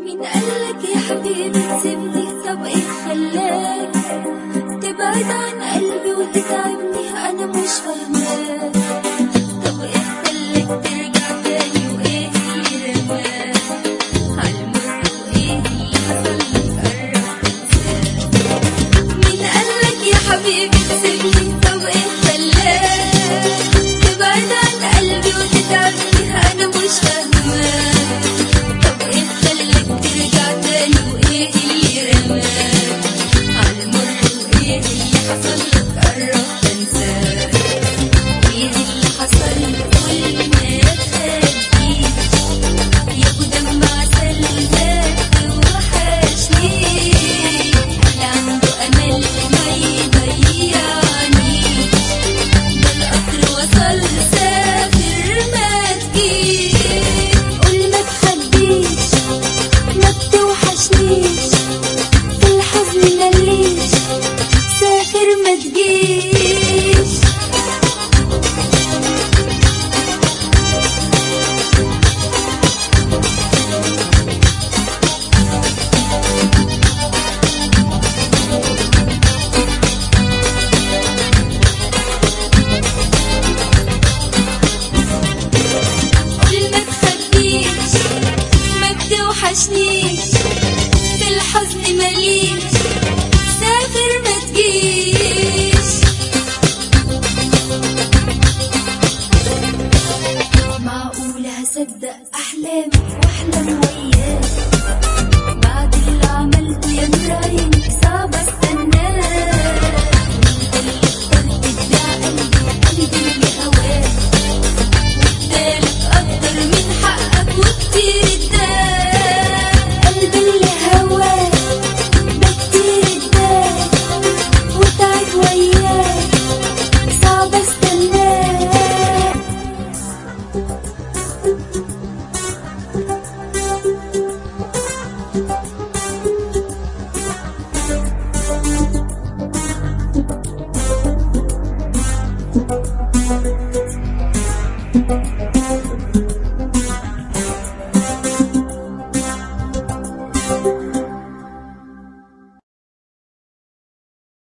مين قالك يا حبيبي تسيبني؟ طب ايه خلاك تبعد عن قلبي وتتعبني؟ انا مش فاهماك. طب ايه خلاك ترجع تاني؟ وايه اللي رماك عالمر؟ وايه اللي حصل لك قرب تنساك؟ مين قالك يا حبيبي تسيبني؟ طب ايه خلاك تبعد عن قلبي وتتعبني؟ انا مش فاهماك. في الحزن مليء